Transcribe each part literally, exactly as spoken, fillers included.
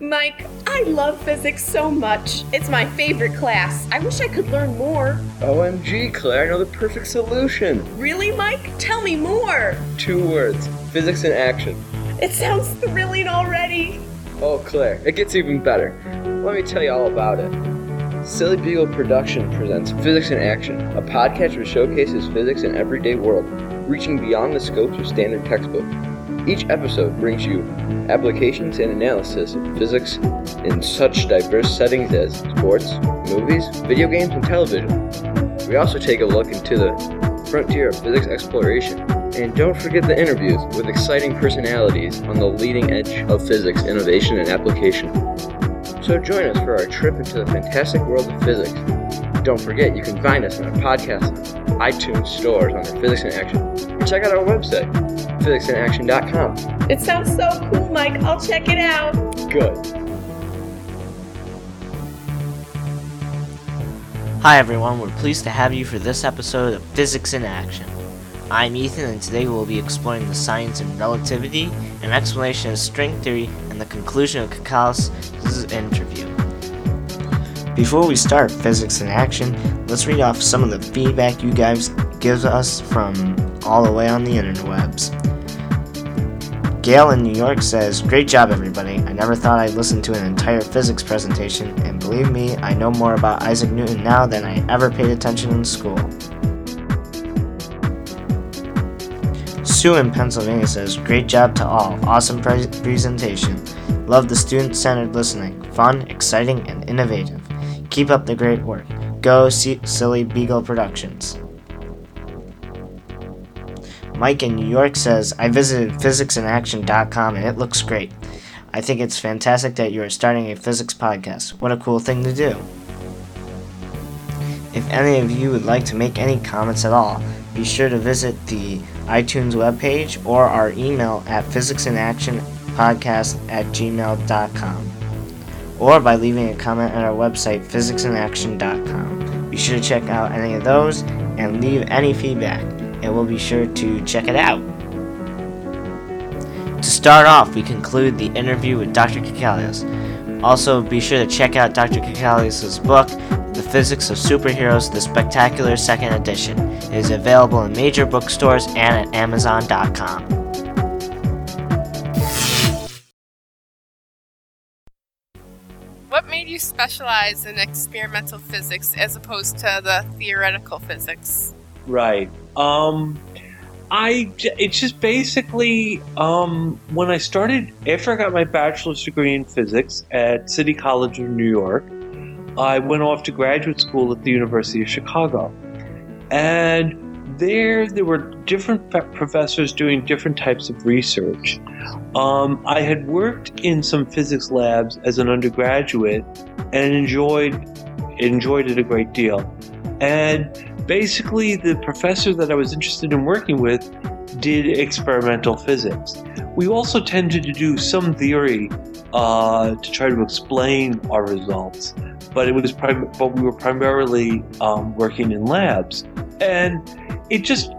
Mike, I love physics so much. It's my favorite class. I wish I could learn more. O M G, Claire, I know the perfect solution. Really, Mike? Tell me more. Two words, physics in action. It sounds thrilling already. Oh, Claire, it gets even better. Let me tell you all about it. Silly Beagle Production presents Physics in Action, a podcast which showcases physics in everyday world, reaching beyond the scopes of standard textbook. Each episode brings you applications and analysis of physics in such diverse settings as sports, movies, video games, and television. We also take a look into the frontier of physics exploration. And don't forget the interviews with exciting personalities on the leading edge of physics, innovation, and application. So join us for our trip into the fantastic world of physics. Don't forget, you can find us on our podcast on iTunes stores under Physics in Action. And check out our website, physics in action dot com. It sounds so cool, Mike. I'll check it out. Good. Hi everyone, we're pleased to have you for this episode of Physics in Action. I'm Ethan, and today we'll be exploring the science of relativity, an explanation of string theory, and the conclusion of Kakalios' interview. Before we start Physics in Action, let's read off some of the feedback you guys give us from all the way on the interwebs. Gail in New York says, "Great job everybody. I never thought I'd listen to an entire physics presentation, and believe me, I know more about Isaac Newton now than I ever paid attention in school." Sue in Pennsylvania says, "Great job to all. Awesome pre- presentation. Love the student-centered listening. Fun, exciting, and innovative. Keep up the great work. Go C- Silly Beagle Productions." Mike in New York says, "I visited physics in action dot com and it looks great. I think it's fantastic that you are starting a physics podcast. What a cool thing to do." If any of you would like to make any comments at all, be sure to visit the iTunes webpage or our email at physics in action podcast at gmail dot com, or by leaving a comment at our website, physics in action dot com. Be sure to check out any of those and leave any feedback, and we'll be sure to check it out. To start off, we conclude the interview with Doctor Kakalios. Also, be sure to check out Doctor Kakalios' book, The Physics of Superheroes, The Spectacular Second Edition. It is available in major bookstores and at amazon dot com. What made you specialize in experimental physics as opposed to the theoretical physics? Right. Um, I, it's just basically, um, when I started, after I got my bachelor's degree in physics at City College of New York, I went off to graduate school at the University of Chicago. And there, there were different professors doing different types of research. Um, I had worked in some physics labs as an undergraduate and enjoyed, enjoyed it a great deal. And basically, the professor that I was interested in working with did experimental physics. We also tended to do some theory uh, to try to explain our results, but it was prim- but we were primarily um, working in labs, and it just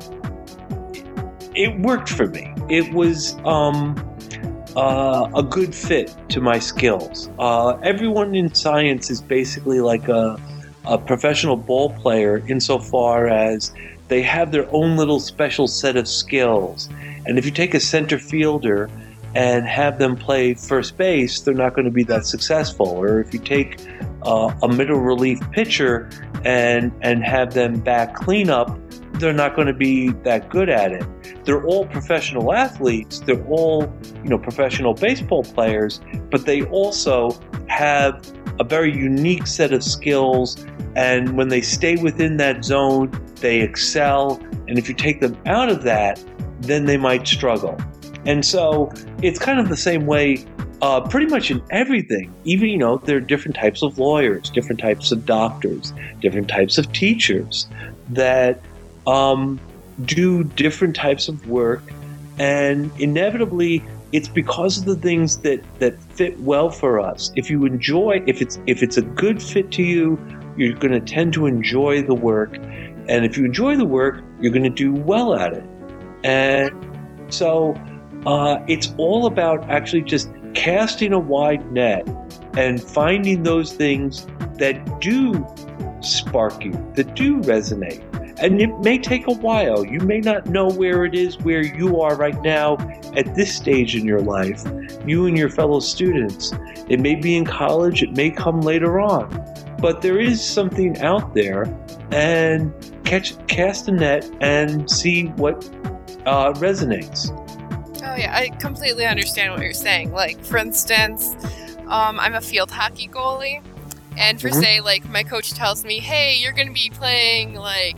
it worked for me. It was um, uh, a good fit to my skills. Uh, everyone in science is basically like a a professional ball player insofar as they have their own little special set of skills. And if you take a center fielder and have them play first base, they're not going to be that successful. Or if you take uh, a middle relief pitcher and and have them bat cleanup, they're not going to be that good at it. They're all professional athletes. They're all, you know, professional baseball players, but they also have a very unique set of skills, and when they stay within that zone, they excel, and if you take them out of that, then they might struggle. And so it's kind of the same way uh, pretty much in everything. Even, you know, there are different types of lawyers, different types of doctors, different types of teachers that um, do different types of work, and inevitably it's because of the things that, that fit well for us. If you enjoy, if it's if it's a good fit to you, you're going to tend to enjoy the work. And if you enjoy the work, you're going to do well at it. And so uh, it's all about actually just casting a wide net and finding those things that do spark you, that do resonate. And it may take a while. You may not know where it is where you are right now at this stage in your life, you and your fellow students. It may be in college, it may come later on. But there is something out there, and catch, cast a net and see what uh, resonates. Oh yeah, I completely understand what you're saying. Like, for instance, um, I'm a field hockey goalie, and for Mhm. say, like, my coach tells me, hey, you're going to be playing, like,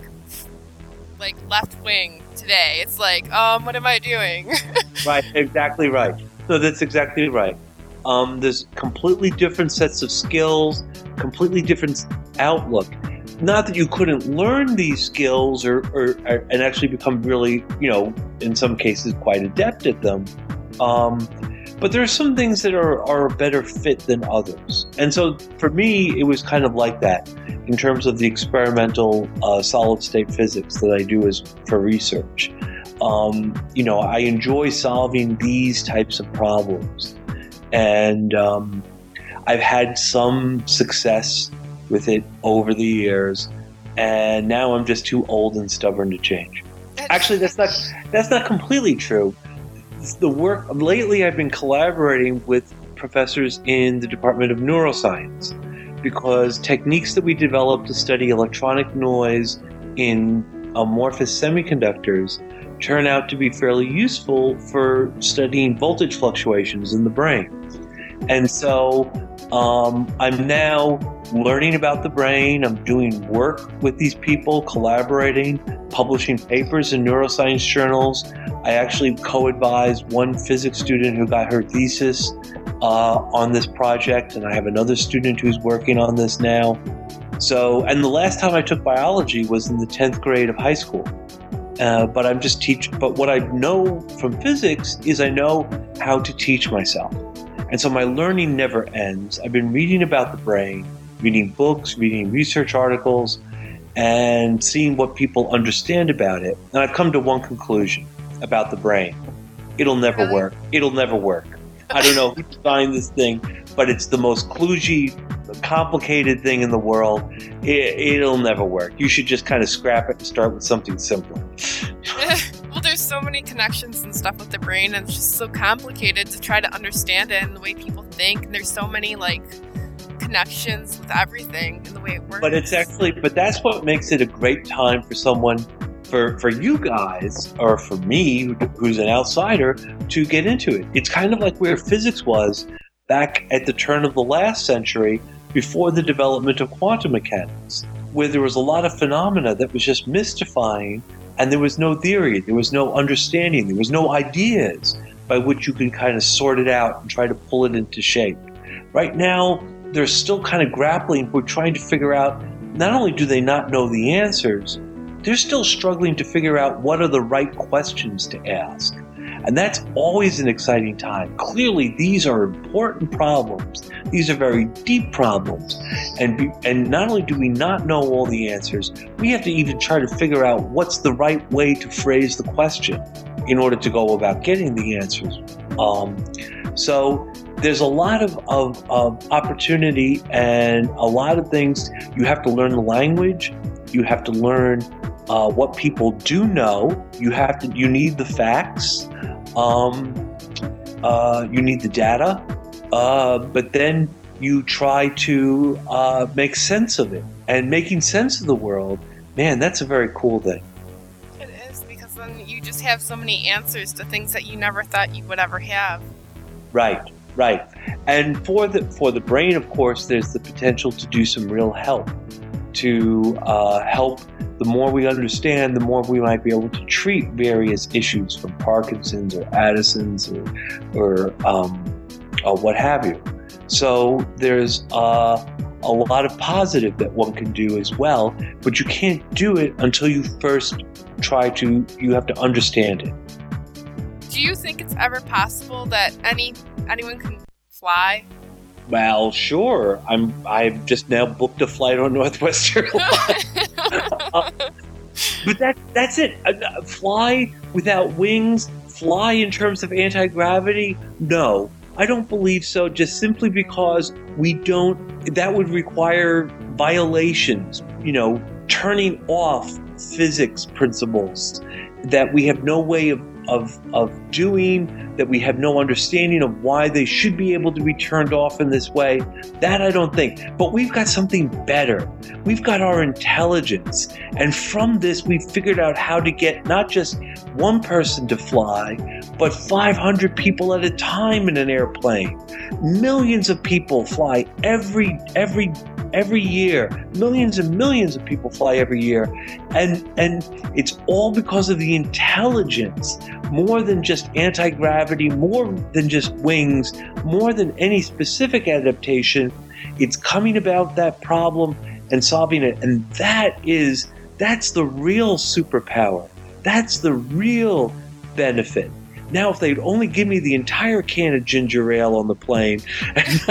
like left wing today. It's like, um, what am I doing? Right, exactly right. So that's exactly right. Um, there's completely different sets of skills, completely different outlook. Not that you couldn't learn these skills or, or, or and actually become really, you know, in some cases quite adept at them. Um, but there are some things that are, are a better fit than others. And so for me, it was kind of like that in terms of the experimental uh, solid state physics that I do as for research. Um, you know, I enjoy solving these types of problems. And um, I've had some success with it over the years, and now I'm just too old and stubborn to change. Actually, that's not that's not completely true. The work lately, I've been collaborating with professors in the Department of Neuroscience because techniques that we developed to study electronic noise in amorphous semiconductors turn out to be fairly useful for studying voltage fluctuations in the brain. And so um, I'm now learning about the brain. I'm doing work with these people, collaborating, publishing papers in neuroscience journals. I actually co-advised one physics student who got her thesis uh, on this project, and I have another student who's working on this now. So, and the last time I took biology was in the tenth grade of high school. Uh, but I'm just teach. But what I know from physics is I know how to teach myself. And so my learning never ends. I've been reading about the brain, reading books, reading research articles, and seeing what people understand about it. And I've come to one conclusion about the brain. It'll never Really? work. It'll never work. I don't know who designed this thing, but it's the most kludgy, complicated thing in the world. It, it'll never work. You should just kind of scrap it and start with something simpler. Well, there's so many connections and stuff with the brain, and it's just so complicated to try to understand it and the way people think. And there's so many, like, connections with everything and the way it works. But it's actually, but that's what makes it a great time for someone, for, for you guys, or for me, who, who's an outsider, to get into it. It's kind of like where physics was back at the turn of the last century, before the development of quantum mechanics, where there was a lot of phenomena that was just mystifying, and there was no theory, there was no understanding, there was no ideas by which you can kind of sort it out and try to pull it into shape. Right now, they're still kind of grappling with trying to figure out, not only do they not know the answers, they're still struggling to figure out what are the right questions to ask. And that's always an exciting time. Clearly, these are important problems. These are very deep problems. And be, and not only do we not know all the answers, we have to even try to figure out what's the right way to phrase the question in order to go about getting the answers. Um, so there's a lot of, of, of opportunity and a lot of things. You have to learn the language. You have to learn uh, what people do know. You have to. You need the facts. Um, uh, you need the data, uh, but then you try to uh, make sense of it. And making sense of the world, man, that's a very cool thing. It is, because then you just have so many answers to things that you never thought you would ever have. Right, right. And for the for the brain, of course, there's the potential to do some real help. To uh, help, the more we understand, the more we might be able to treat various issues from Parkinson's or Addison's or, or, um, or what have you. So there's uh, a lot of positive that one can do as well, but you can't do it until you first try to, you have to understand it. Do you think it's ever possible that any anyone can fly? Well, sure. I'm. I've just now booked a flight on Northwest Airlines. uh, but that that's it. Uh, fly without wings. Fly in terms of anti-gravity. No, I don't believe so, just simply because we don't, that would require violations, you know, turning off physics principles that we have no way of, of, of doing, that we have no understanding of why they should be able to be turned off in this way. That I don't think. But we've got something better. We've got our intelligence. And from this, we've figured out how to get not just one person to fly, but five hundred people at a time in an airplane. Millions of people fly every every every year. Millions and millions of people fly every year. And and it's all because of the intelligence, more than just anti-gravity, more than just wings, more than any specific adaptation. It's coming about that problem and solving it. And that is, that's the real superpower. That's the real benefit. Now, if they'd only give me the entire can of ginger ale on the plane and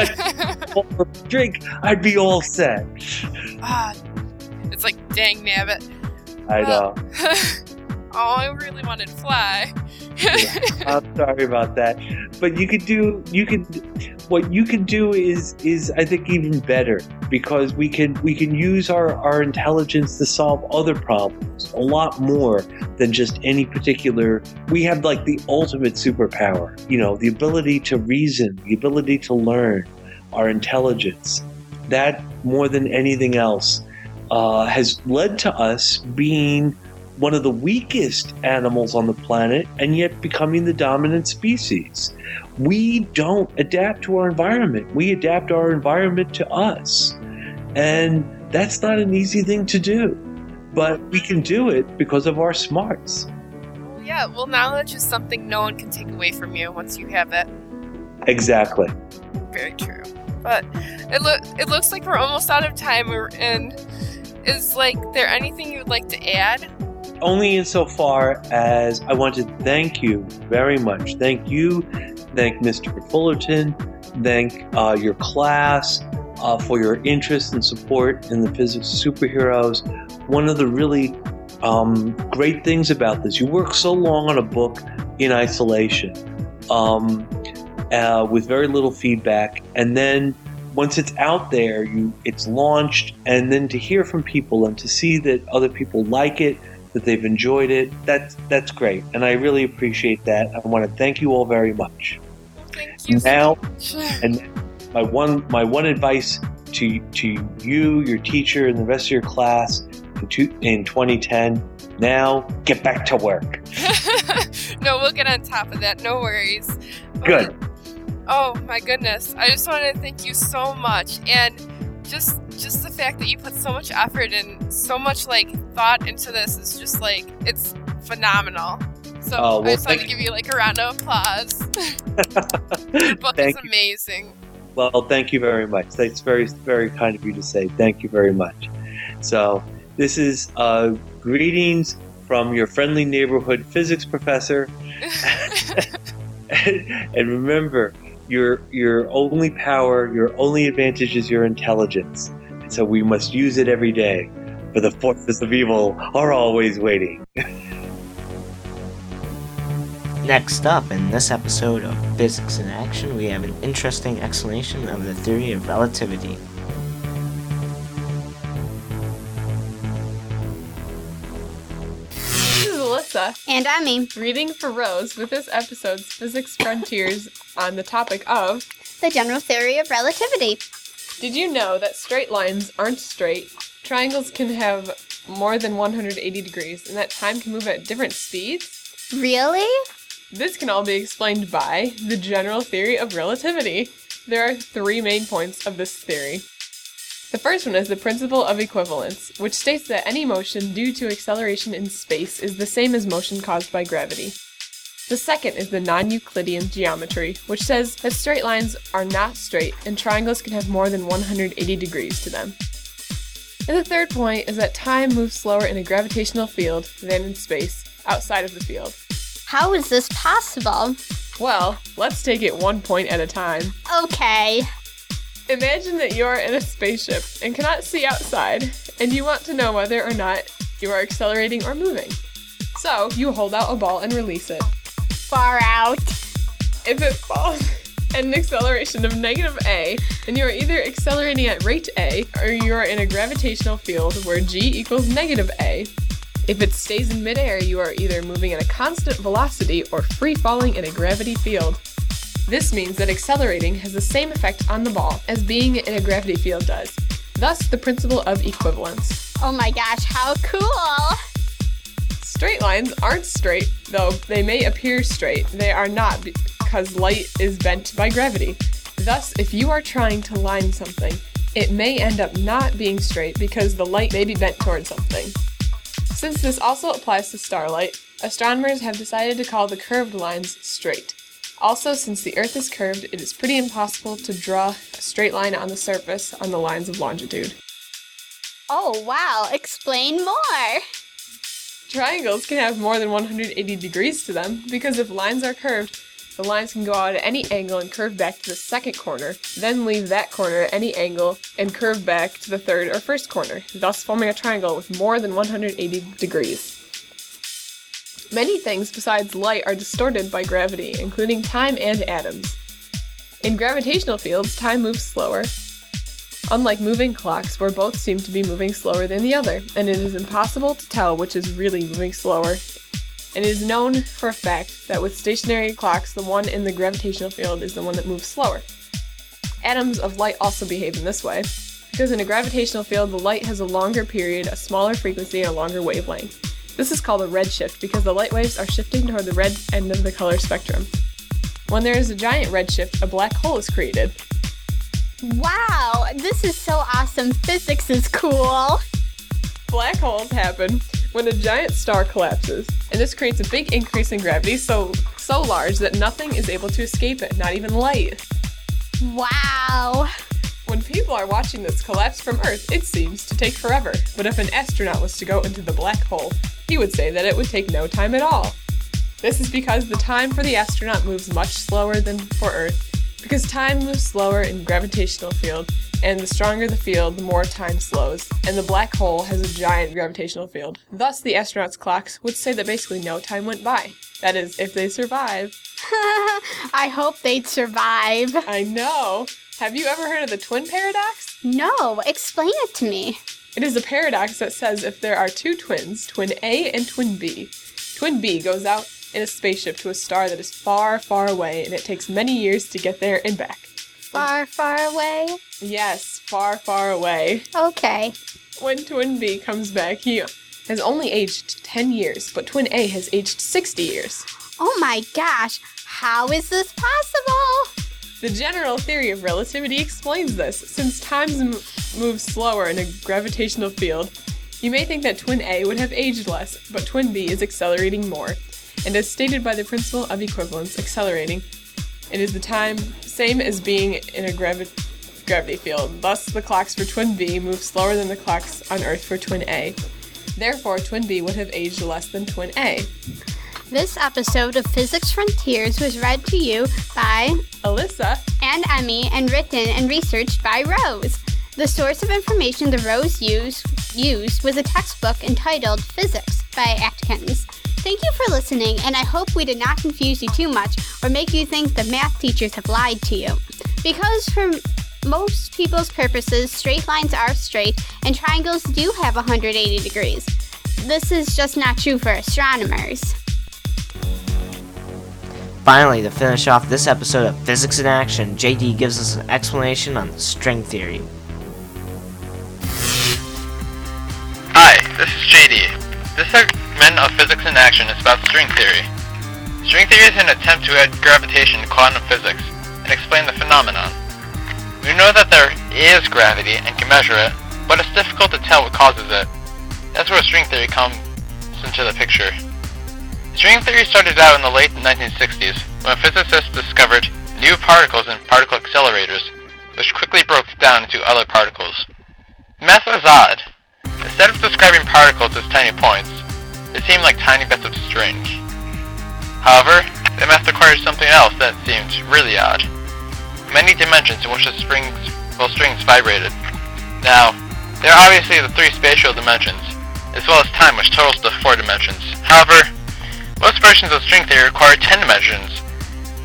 not drink, I'd be all set. Ah, it's like, dang nabbit. I know. Uh, oh, I really wanted to fly. Yeah, I'm sorry about that. But you could do, you could, what you can do is, is I think even better, because we can, we can use our, our intelligence to solve other problems a lot more than just any particular. We have like the ultimate superpower, you know, the ability to reason, the ability to learn, our intelligence. That more than anything else uh, has led to us being one of the weakest animals on the planet and yet becoming the dominant species. We don't adapt to our environment. We adapt our environment to us. And that's not an easy thing to do. But we can do it because of our smarts. Well, yeah, well, knowledge is something no one can take away from you once you have it. Exactly. Very true. But it, lo- it looks like we're almost out of time. And is like there anything you'd like to add? Only insofar as I want to thank you very much. Thank you. Thank Mister Fullerton. Thank uh, your class uh, for your interest and support in the physics of superheroes. One of the really um, great things about this, you work so long on a book in isolation um, uh, with very little feedback, and then once it's out there, you it's launched, and then to hear from people and to see that other people like it, that they've enjoyed it, that's that's great, and I really appreciate that. I want to thank you all very much. Thank you now, so much. And my one my one advice to to you, your teacher, and the rest of your class in, two, in twenty ten. Now, get back to work. No, we'll get on top of that. No worries. Good. Oh my goodness! I just want to thank you so much, and just just the fact that you put so much effort and so much like thought into this is just like it's phenomenal. So oh, well, I just want to give you like a round of applause. Your book thank is you. amazing. Well, thank you very much. That's very very kind of you to say. Thank you very much. So this is uh, greetings from your friendly neighborhood physics professor. and, and remember, your your only power, your only advantage is your intelligence. And so we must use it every day, for the forces of evil are always waiting. Next up in this episode of Physics in Action, we have an interesting explanation of the theory of relativity. This is Alyssa, And I'm Amy. reading for Rose with this episode's Physics Frontiers on the topic of, The general theory of relativity. did you know that straight lines aren't straight? Triangles can have more than one hundred eighty degrees, and that time can move at different speeds? Really? This can all be explained by the general theory of relativity. There are three main points of this theory. The first one is the principle of equivalence, which states that any motion due to acceleration in space is the same as motion caused by gravity. The second is the non-Euclidean geometry, which says that straight lines are not straight and triangles can have more than one hundred eighty degrees to them. And the third point is that time moves slower in a gravitational field than in space, outside of the field. How is this possible? Well, let's take it one point at a time. Okay. Imagine that you're in a spaceship and cannot see outside, and you want to know whether or not you are accelerating or moving. So, you hold out a ball and release it. Far out. If it falls, at an acceleration of negative a, then you are either accelerating at rate a, or you are in a gravitational field where g equals negative a. If it stays in midair, you are either moving at a constant velocity or free falling in a gravity field. This means that accelerating has the same effect on the ball as being in a gravity field does, thus the principle of equivalence. Oh my gosh, how cool! Straight lines aren't straight, though they may appear straight. They are not because light is bent by gravity. Thus, if you are trying to line something, it may end up not being straight because the light may be bent towards something. Since this also applies to starlight, astronomers have decided to call the curved lines straight. Also, since the Earth is curved, it is pretty impossible to draw a straight line on the surface on the lines of longitude. Oh wow, explain more! Triangles can have more than one hundred eighty degrees to them, because if lines are curved, the lines can go out at any angle and curve back to the second corner, then leave that corner at any angle and curve back to the third or first corner, thus forming a triangle with more than one hundred eighty degrees. Many things besides light are distorted by gravity, including time and atoms. In gravitational fields, time moves slower, unlike moving clocks where both seem to be moving slower than the other, and it is impossible to tell which is really moving slower. And it is known for a fact that with stationary clocks, the one in the gravitational field is the one that moves slower. Atoms of light also behave in this way, because in a gravitational field, the light has a longer period, a smaller frequency, and a longer wavelength. This is called a redshift because the light waves are shifting toward the red end of the color spectrum. When there is a giant redshift, a black hole is created. Wow, this is so awesome. Physics is cool. Black holes happen when a giant star collapses, and this creates a big increase in gravity so so large that nothing is able to escape it, not even light. Wow. When people are watching this collapse from Earth, it seems to take forever, but if an astronaut was to go into the black hole, he would say that it would take no time at all. This is because the time for the astronaut moves much slower than for Earth, because time moves slower in gravitational field, and the stronger the field, the more time slows, and the black hole has a giant gravitational field. Thus, the astronauts' clocks would say that basically no time went by. That is, if they survive. I hope they'd survive. I know! Have you ever heard of the twin paradox? No, explain it to me. It is a paradox that says if there are two twins, twin A and twin B, twin B goes out in a spaceship to a star that is far, far away, and it takes many years to get there and back. Far, far away? Yes, far, far away. Okay. When twin B comes back, he has only aged ten years, but twin A has aged sixty years. Oh my gosh, how is this possible? The general theory of relativity explains this. Since time m- moves slower in a gravitational field, you may think that twin A would have aged less, but twin B is accelerating more. And as stated by the principle of equivalence, accelerating, it is the time same as being in a gravi- gravity field. Thus, the clocks for twin B move slower than the clocks on Earth for twin A. Therefore, twin B would have aged less than twin A. This episode of Physics Frontiers was read to you by Alyssa and Emmy and written and researched by Rose. The source of information the Rose used, used was a textbook entitled Physics by Atkins. Thank you for listening, and I hope we did not confuse you too much or make you think the math teachers have lied to you. Because for most people's purposes, straight lines are straight, and triangles do have one hundred eighty degrees. This is just not true for astronomers. Finally, to finish off this episode of Physics in Action, J D gives us an explanation on the string theory. Hi, this is J D. This segment of Physics in Action is about string theory. String theory is an attempt to add gravitation to quantum physics and explain the phenomenon. We know that there is gravity and can measure it, but it's difficult to tell what causes it. That's where string theory comes into the picture. String theory started out in the late nineteen sixties when physicists discovered new particles in particle accelerators, which quickly broke down into other particles. The math was odd. Instead of describing particles as tiny points, they seemed like tiny bits of string. However, the math required something else that seemed really odd. Many dimensions in which the strings, well, strings vibrated. Now, there are obviously the three spatial dimensions, as well as time, which totals to four dimensions. However, most versions of string theory require ten dimensions,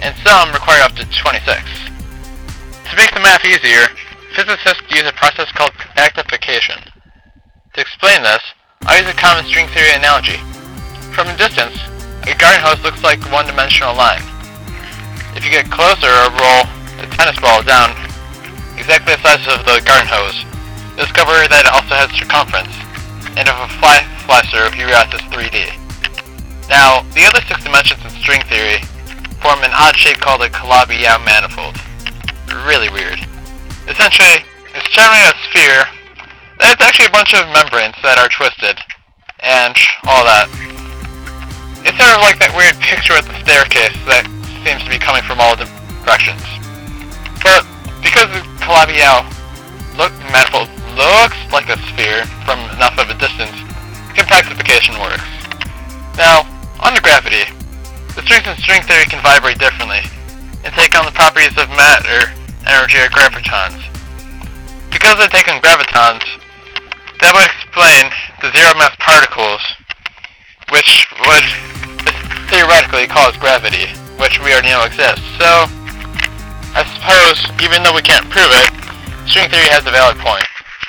and some require up to twenty-six. To make the math easier, physicists use a process called compactification. To explain this, I'll use a common string theory analogy. From a distance, a garden hose looks like a one-dimensional line. If you get closer or roll a tennis ball down exactly the size of the garden hose, you'll discover that it also has circumference, and if a fly slicer of U R S is three D. Now, the other six dimensions in string theory form an odd shape called a Calabi-Yau manifold. Really weird. Essentially, it's generally a sphere that it's actually a bunch of membranes that are twisted, and all that. It's sort of like that weird picture at the staircase that seems to be coming from all directions. But because the Calabi-Yau look, manifold looks like a sphere from enough of a distance, compactification works. Now, on to gravity. The strings in string theory can vibrate differently, and take on the properties of matter, energy, or gravitons. Because they take on gravitons, that would explain the zero-mass particles, which would theoretically cause gravity, which we already know exists. So, I suppose, even though we can't prove it, string theory has a valid point.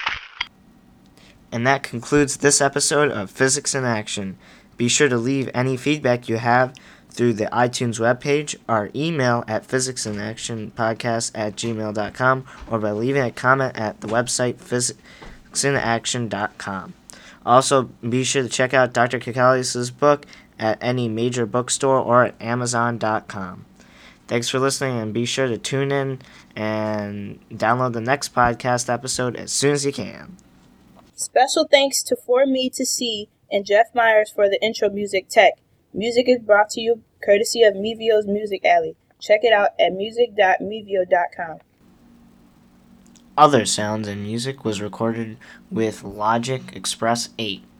And that concludes this episode of Physics in Action. Be sure to leave any feedback you have through the iTunes webpage, our email at physicsinactionpodcast at gmail dot com, or by leaving a comment at the website physics in action dot com. Also, be sure to check out Doctor Kakalius' book at any major bookstore or at amazon dot com. Thanks for listening, and be sure to tune in and download the next podcast episode as soon as you can. Special thanks to For Me to See and Jeff Myers for the intro music tech. Music is brought to you courtesy of Mevio's Music Alley. Check it out at music dot mevio dot com. Other sounds and music was recorded with Logic Express eight.